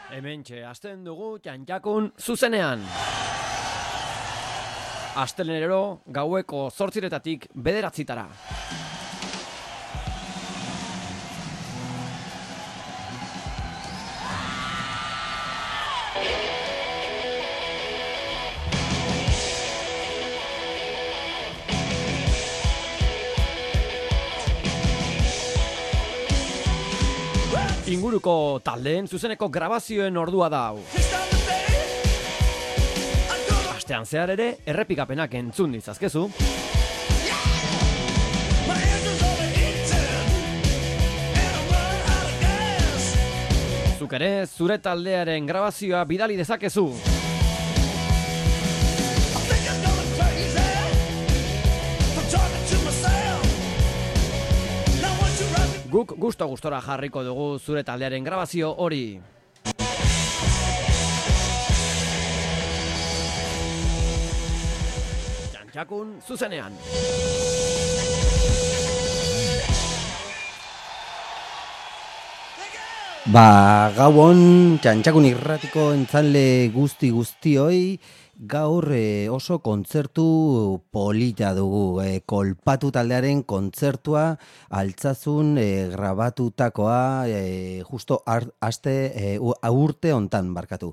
Hementxe, hasten dugu Txantxakun zuzenean. Astelehenero gaueko 8:00 9:00. Inguruko taldeen zuzeneko grabazioen ordua da hau. Astean zehar ere errepikapenak entzun ditzazkezu. Zuk ere zure taldearen grabazioa bidali dezakezu. Guk gustora jarriko dugu zure taldearen grabazio hori. Txantxakun zuzenean. Gauon Txantxakun irratiko entzale guztioi, gaur oso kontzertu polita dugu. Kolpatu taldearen kontzertua Altsazun grabatutakoa justo urte hontan barkatu.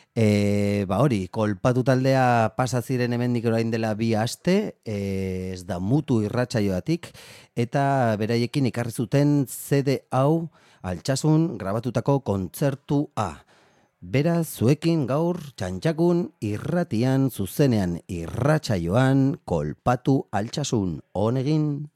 Hori, Kolpatu taldea pasa ziren hemendik orain dela 2 aste, ez da mutu irratsaioatik, eta beraiekin ekarri zuten CD hau Altsazun grabatutako kontzertua. Beraz, zuekin gaur Txantxakun irratian zuzenean irratsaioan Kolpatu Altsazun honegin.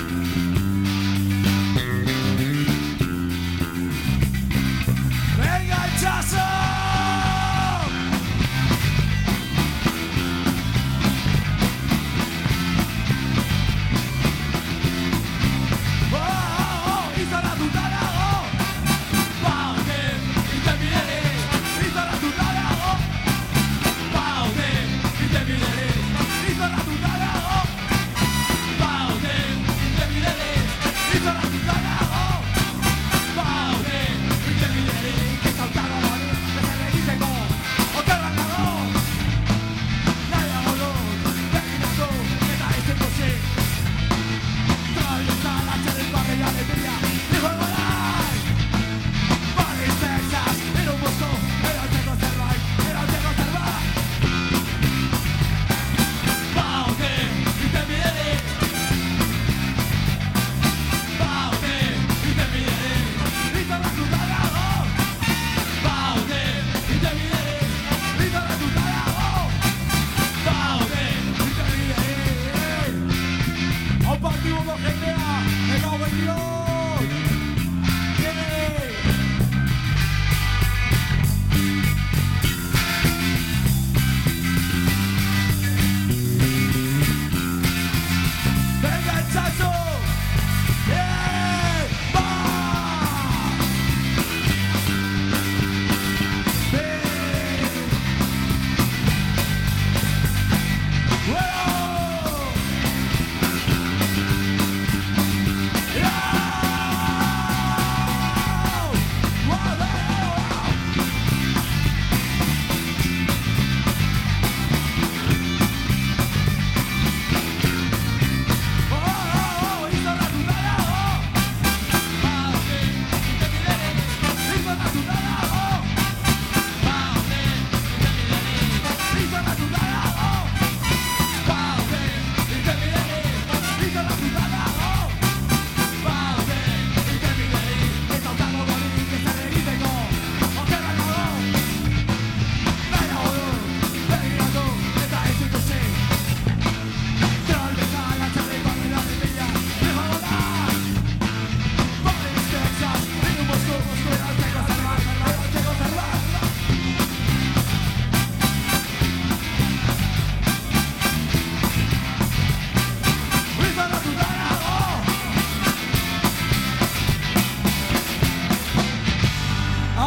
Venga.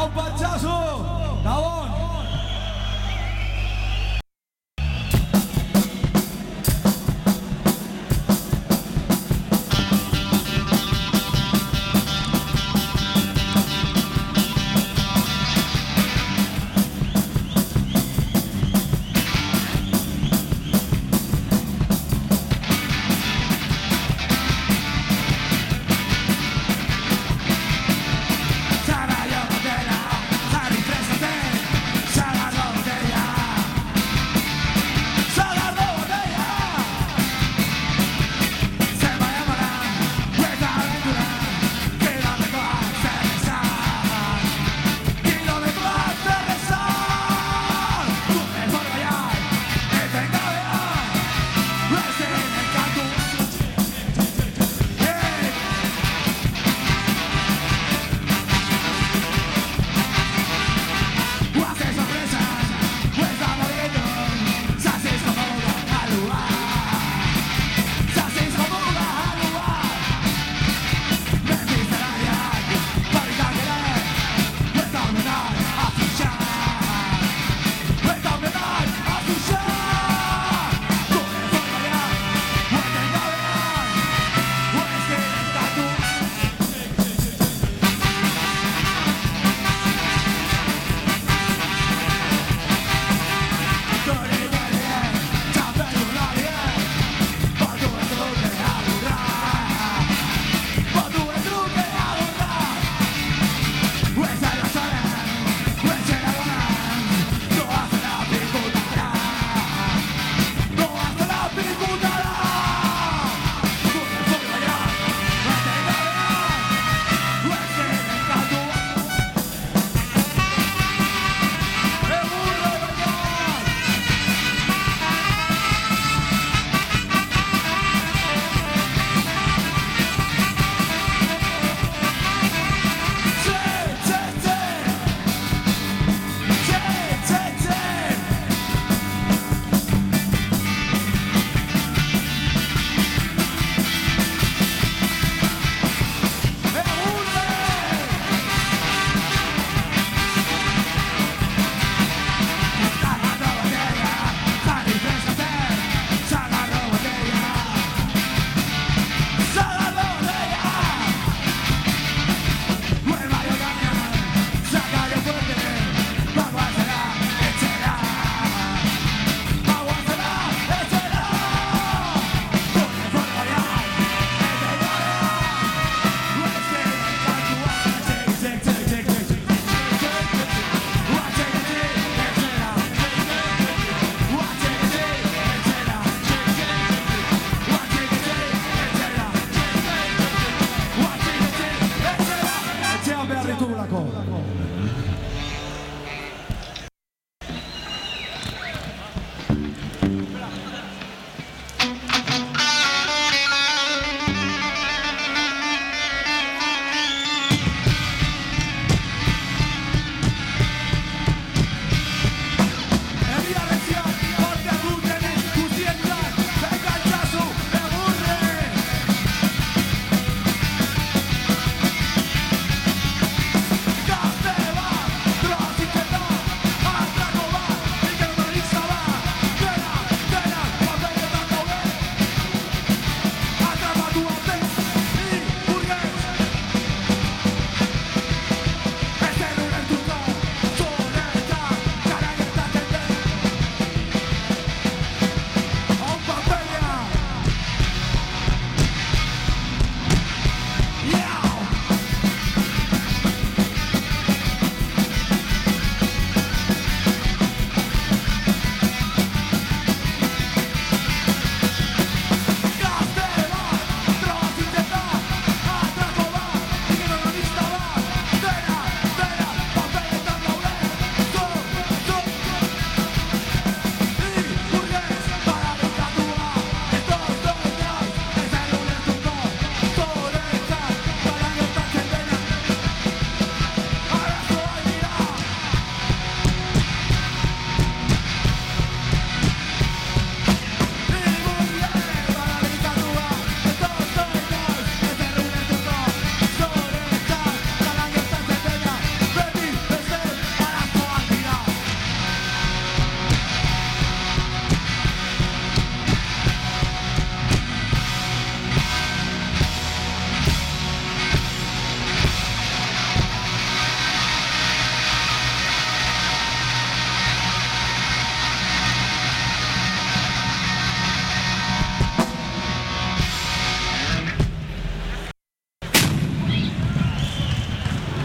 Gabon, Pantxasu! Gabon!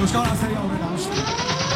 Euskal Gazteria aurrera, hostia.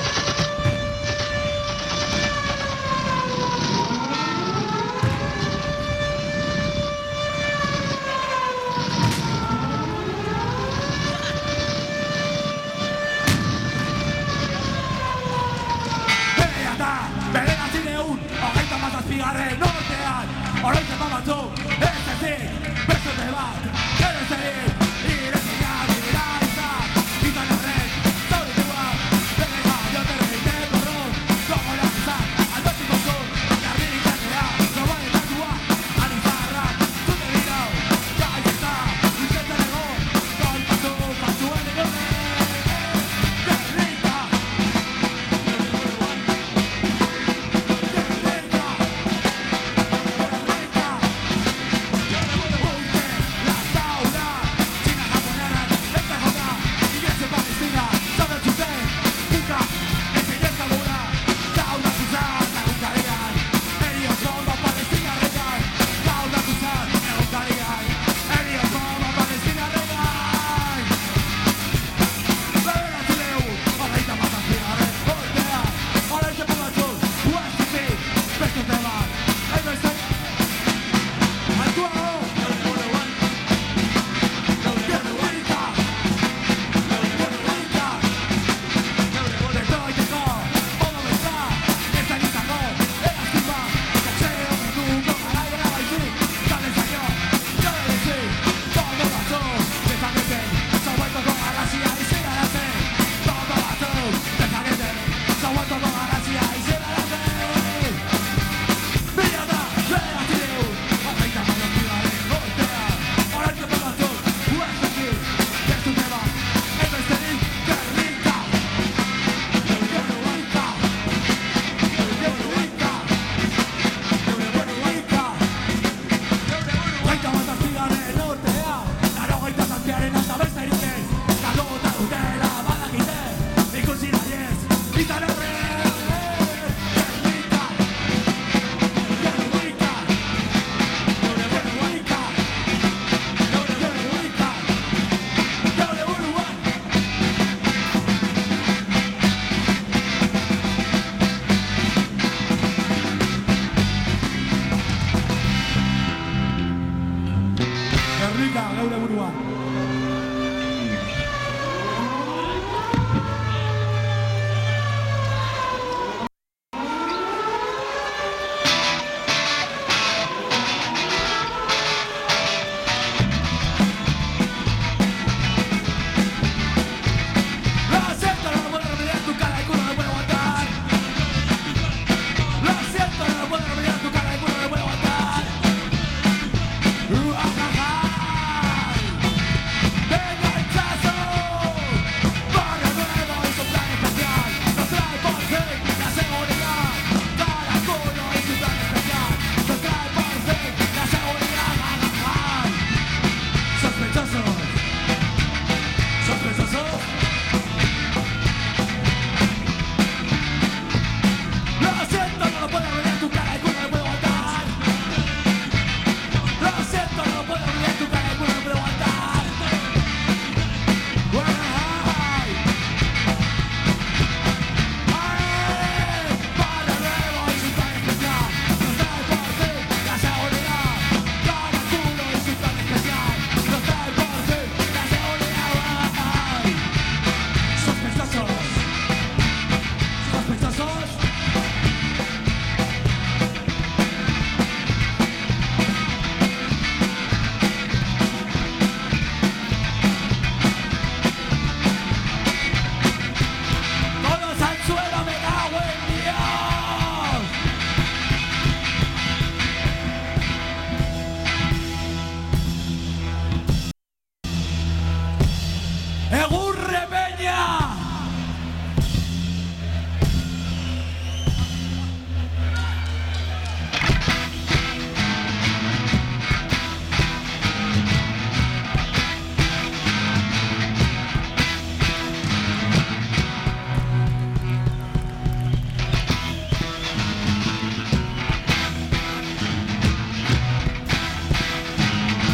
Bigarren nortean, oroitzen babatu, ez ezik, beste bat, ere zein, ireziak, iraitzak, izan horrek, zauritua, belega, joterrein, dekorron, gogorak izan, aldotziko zuen, garririk jatea, globaletatua, anizarra, zute dirau, gaitza, izetzen egon, golpatu, batzuen egon, gerrita, geure burua.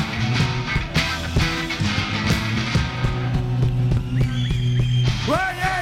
Well, yeah.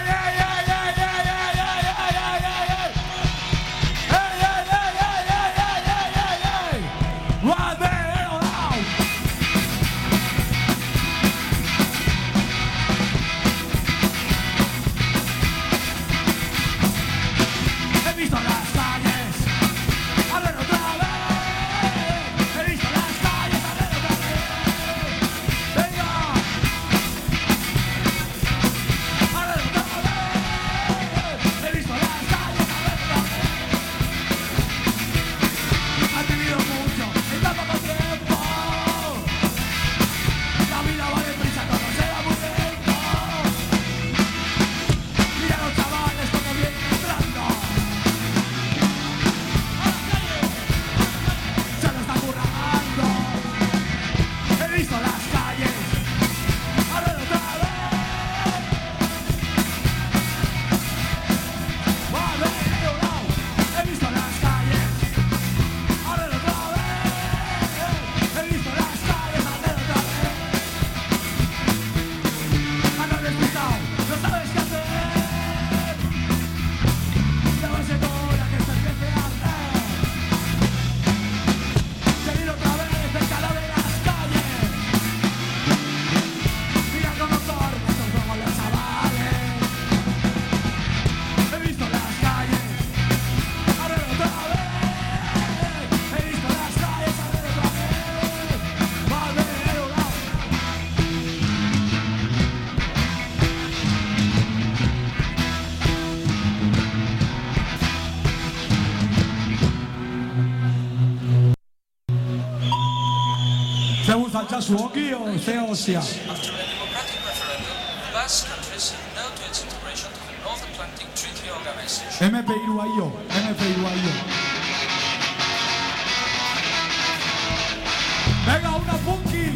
altzazu okio, ze hostia. After a democratic referendum, the Basque country said no to its integration to the North Atlantic Treaty Organization. MP3 MP3 Venga, una funky.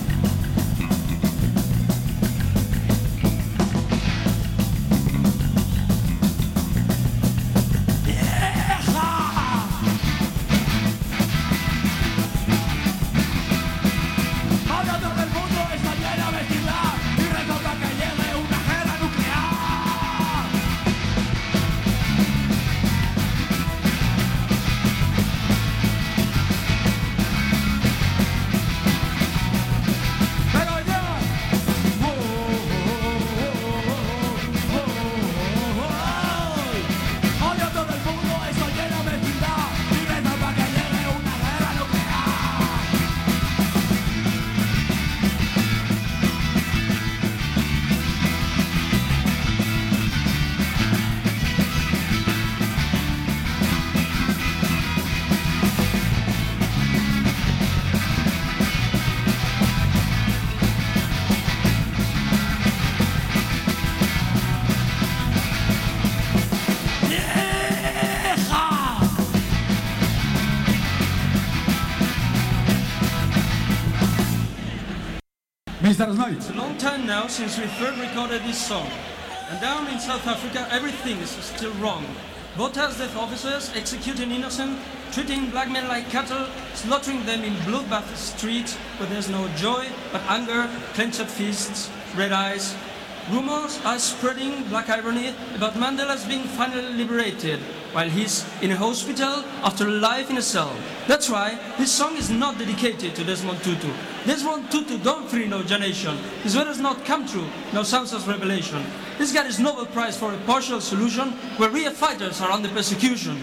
Mr. Snoid. It's a long time now since we first recorded this song. And down in South Africa, everything is still wrong. Botas death officers executing innocent, treating black men like cattle, slaughtering them in bloodbath streets where there's no joy but anger, clenched fists, red eyes. Rumors are spreading black irony about Mandela's being finally liberated, while he's in a hospital after life in a cell. That's why this song is not dedicated to Desmond Tutu. Desmond Tutu don't free no generation. His word has not come true, no sounds of revelation. This got his Nobel Prize for a partial solution where real fighters are under persecution.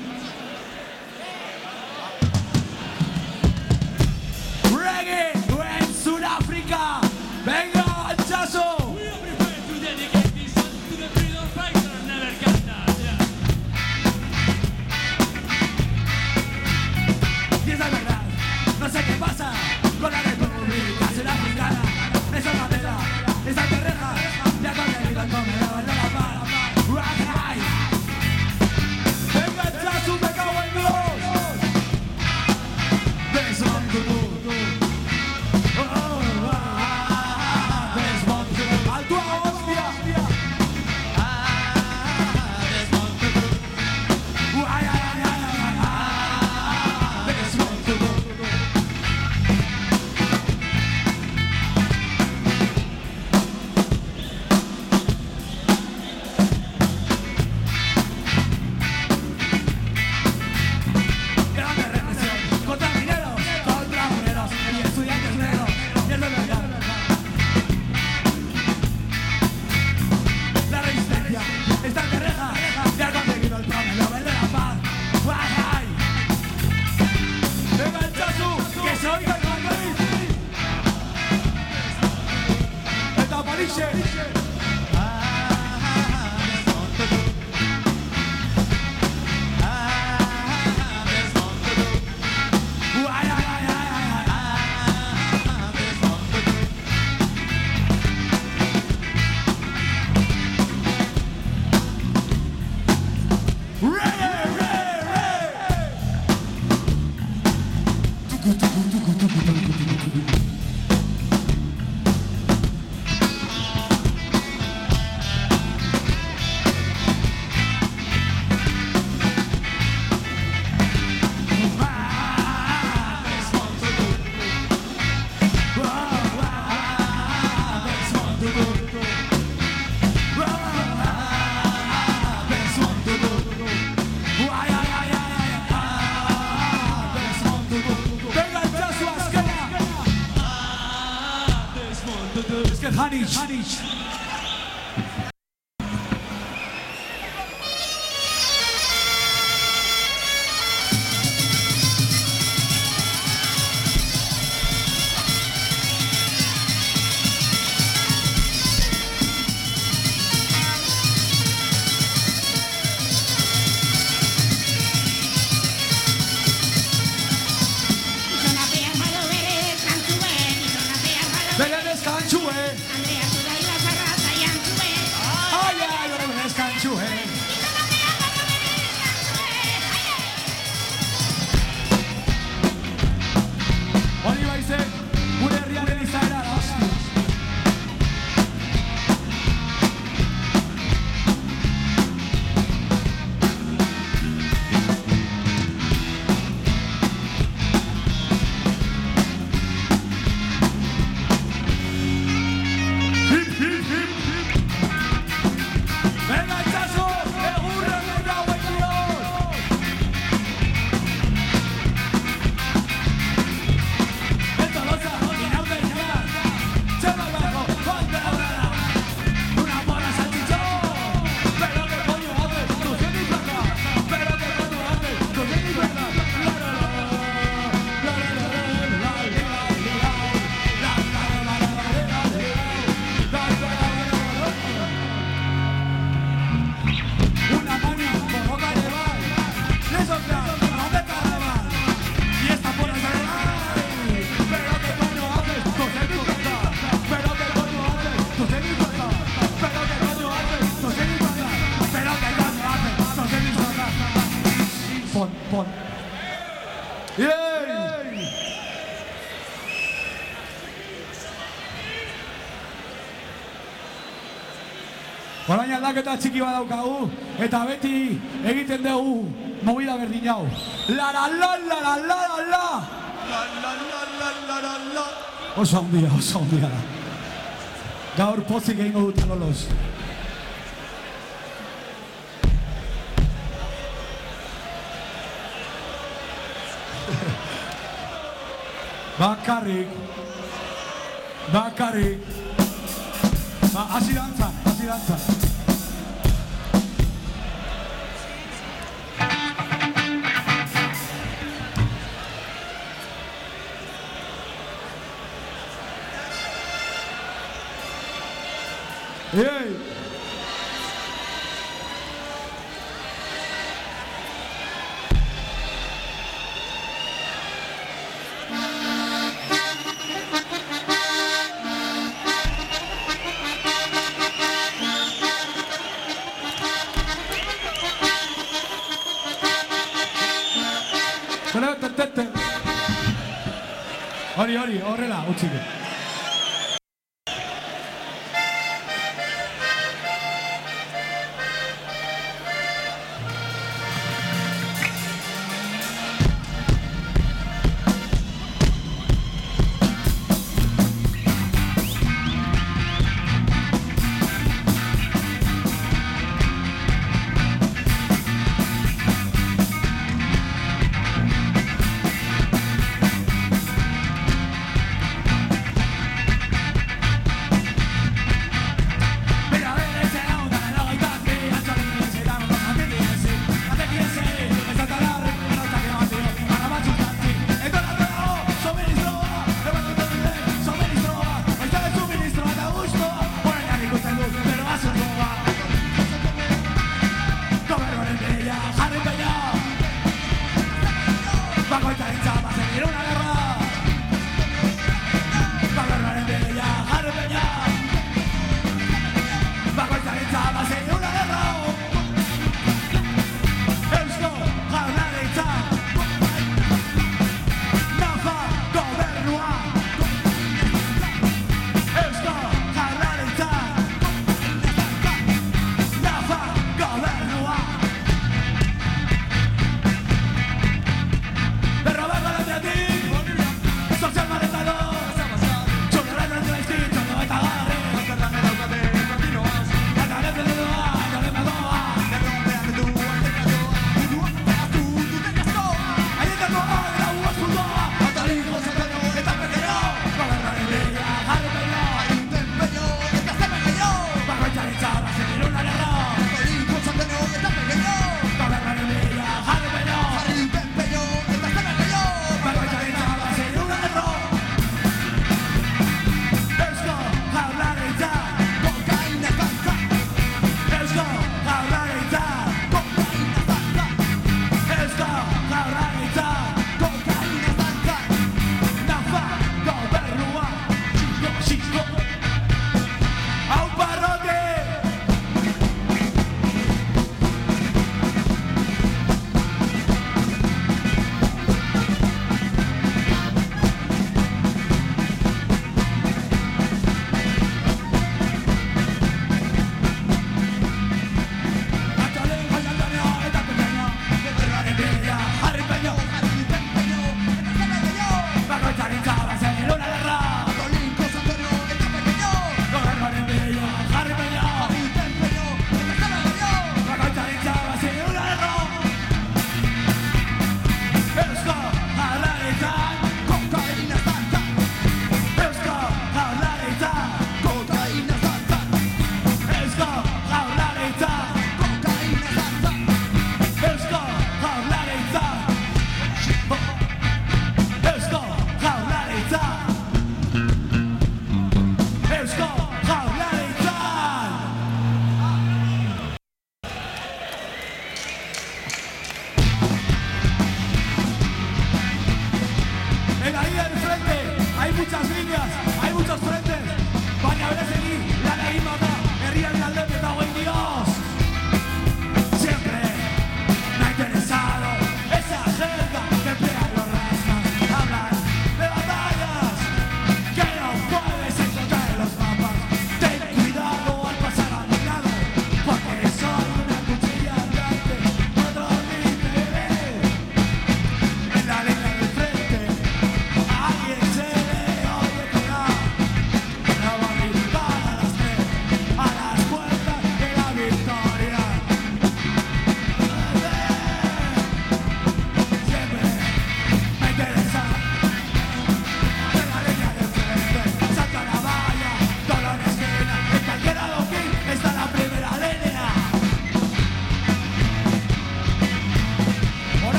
Reggae en Sudáfrica. Venga, hachazo. Y es la verdad, no sé qué pasa con la República Sudafricana. Esa bandera, esa terreja, ya conseguido el comedor de la paz. Right. Venga, hachazo, me cago en Dios. Desmond Tutu. Desmond Tutu. ¡Alto a hostia! Desmond Tutu. Ay, ay, ay, ay, ay, ay. Desmond Tutu. Grande represión contra mineros, contra obreros y estudiantes negros. Y es de verdad. La resistencia está en terreja y ha conseguido el premio Nobel de la Paz. ¡Ay, ay! ¡Venga el chasu! ¡Que se oiga el Madrid! ¡El Tapariche! ¡Ay, ay, ay, ay, ay! Venga el chasu a esquena. Es que Hanich. Izona behar bado ere, kantu behar, izona txapelketa txiki bat daukagu, eta beti egiten dugu movida berdin hau. La la la la la la la la. La la la la la la la. Oso handia da. Gaur pozik egingo dut lolos. Bakarrik. Hasi dantza. Hey! Hori, horrela, utxike.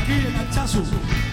aquí en Altsasu.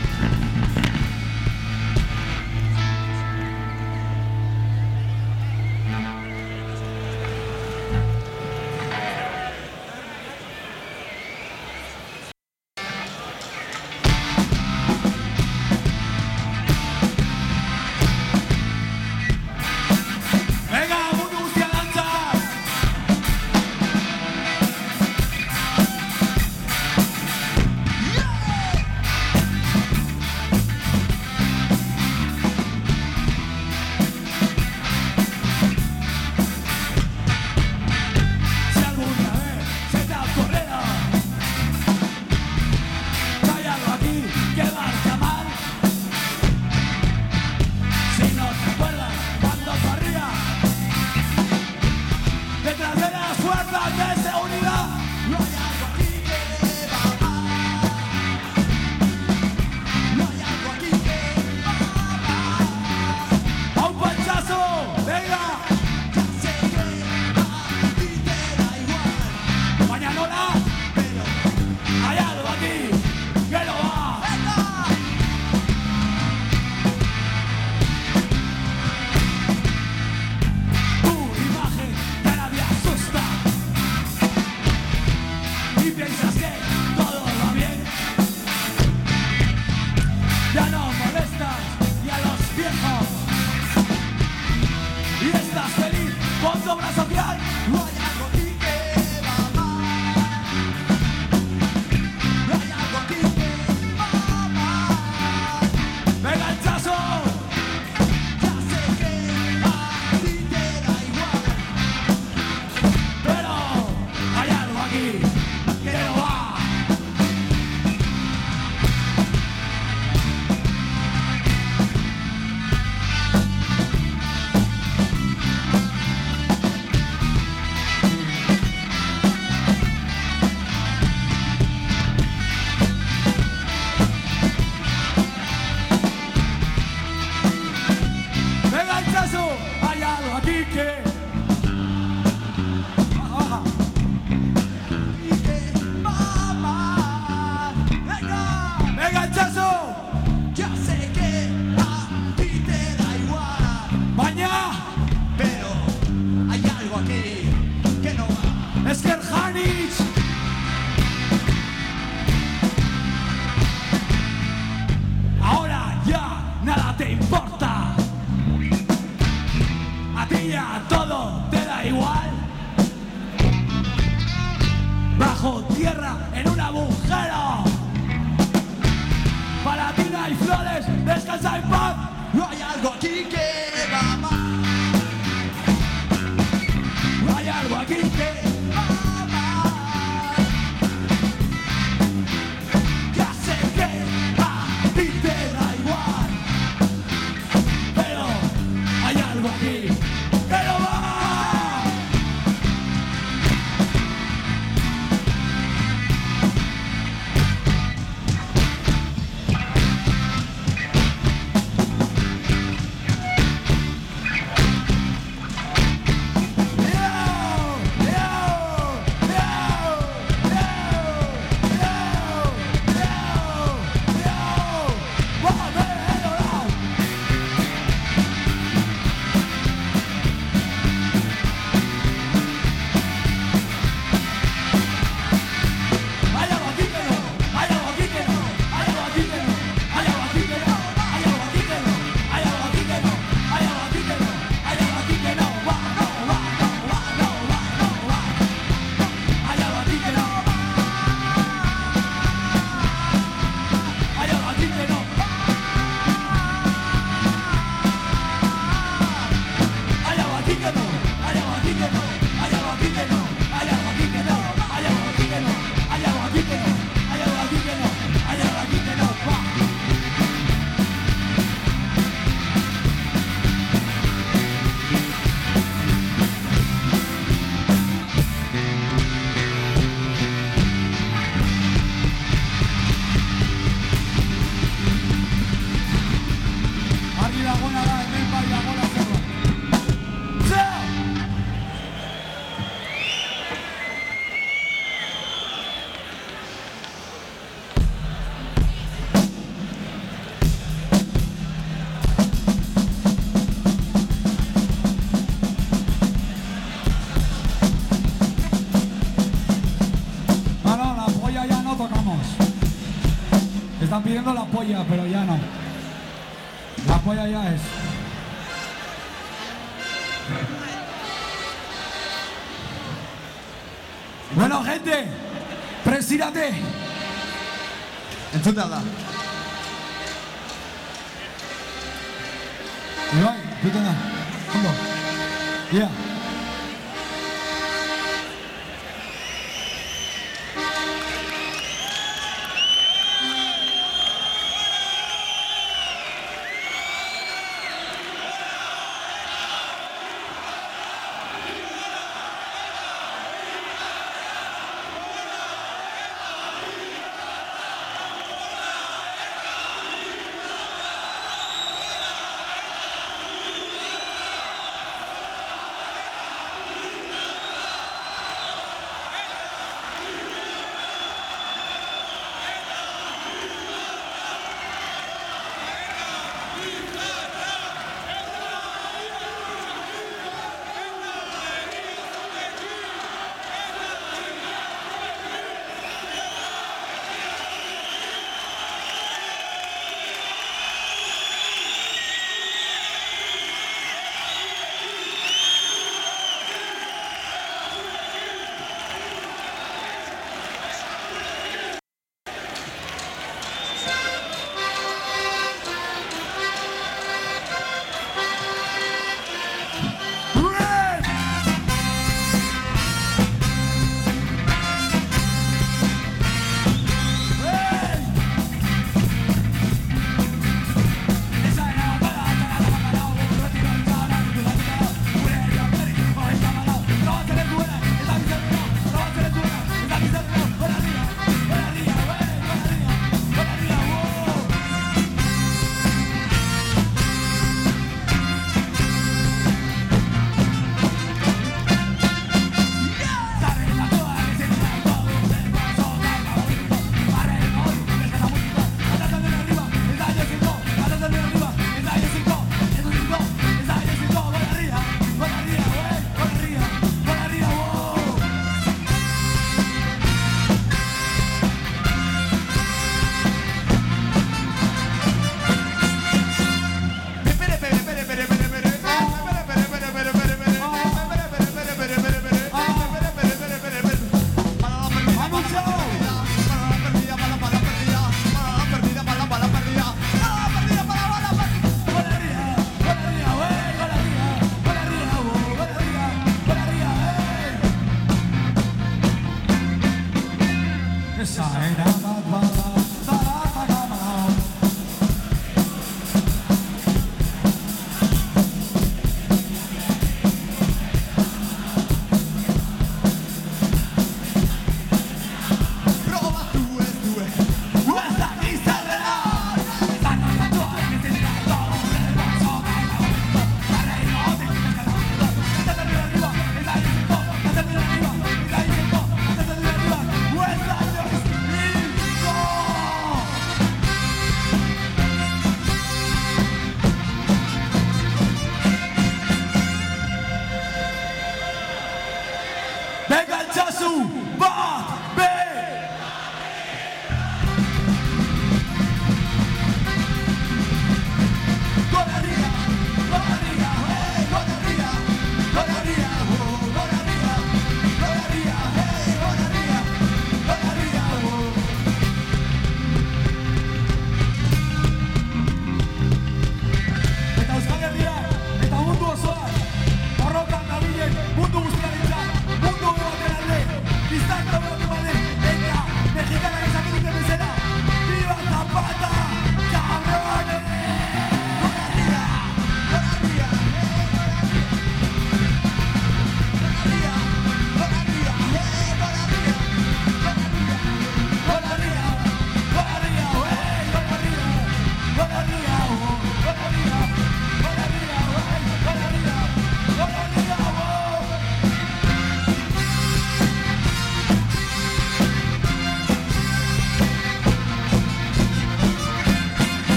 bajo tierra en un agujero. Para ti no hay flores, descansa en paz. No hay algo aquí que va mal. No hay algo aquí que Va mal. ya sé que a ti te da igual, pero hay algo aquí que no va. Están pidiendo la polla, pero ya no. La polla ya es. Bueno, gente, presírate. Entzute alda. Ibai, zuten da. Ondo. Yeah.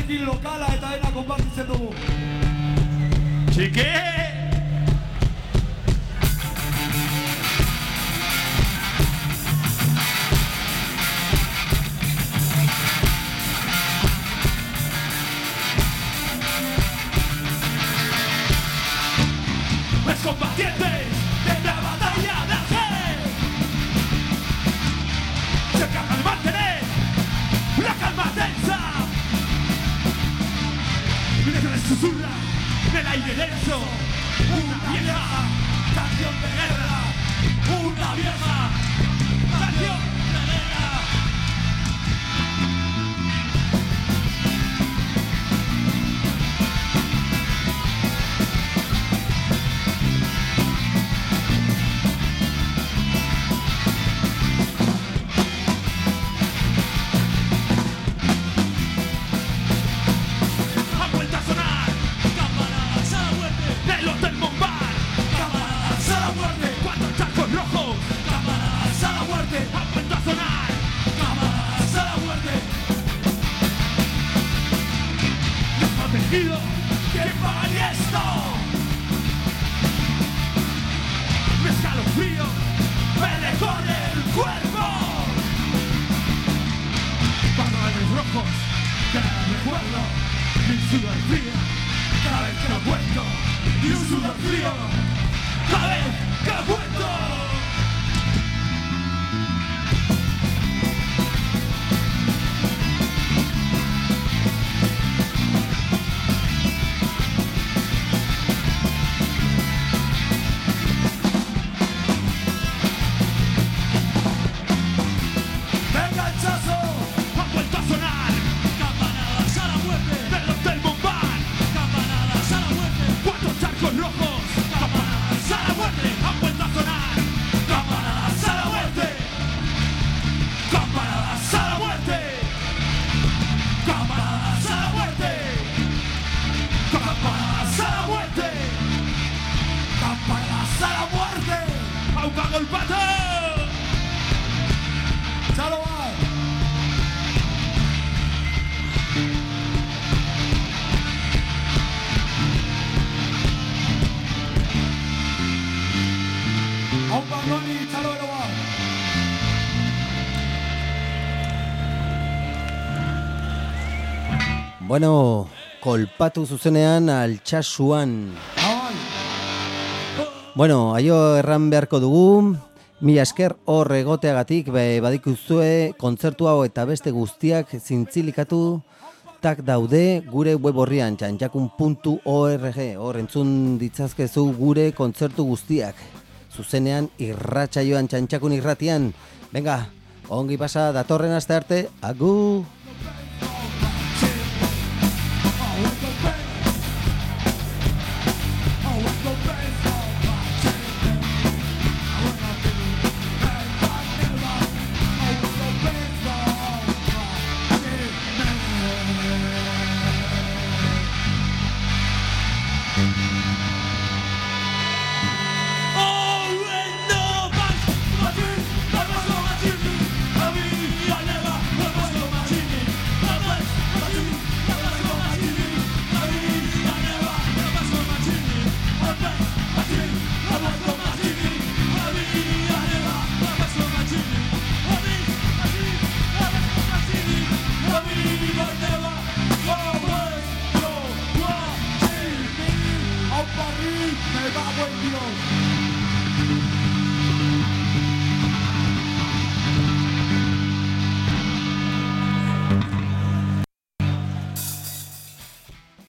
Batekin lokala eta dena konpartitzen dugu. Txiki! Los combatientes de la batalla de Argel se encargan de mantener una calma tensa. Mientras les susurra en el aire denso una vieja canción de guerra, una vieja canción de guerra. Ha vuelto a sonar campanadas a la muerte del Hotel Bombard. Campanadas a la muerte. 4 charcos rojos. Campanadas a la muerte. Ha vuelto a sonar campanadas a la muerte. Desprotegido. ¿Quién pagaría esto? Me escalofrío. Me recorre el cuerpo. Pantalones rojos. Que recuerdo. Mi sudor frío. Cada vez que lo cuento. Y un sudor frío. Cada vez que lo cuento. ¡Venga, el chazo! Ha vuelto a sonar campanadas a la muerte del Hotel Bombard. ¡Campanadas a la muerte! 4 charcos rojos. Campanadas a la muerte. Ha vuelto a sonar campanadas a la muerte. Campanadas a la muerte. Campanadas a la muerte. Campanadas a la muerte. ¡Campanadas a la muerte! ¡Auca golpato! ¡Ya lo va! ¡Aupa Noni, txalo ero ba! Bueno, kolpatu zuzenean Altsasuan. Abai! Bueno, aio erran beharko dugu, mila esker hor egoteagatik, badikuzue kontzertu hau eta beste guztiak zintzilikatu tak daude gure web orrian txantxakun.org, hor entzun ditzazkezu gure kontzertu guztiak. Zuzenean irratsaioan txantxakun irratian. Venga, ongi pasa datorren aste arte, agur!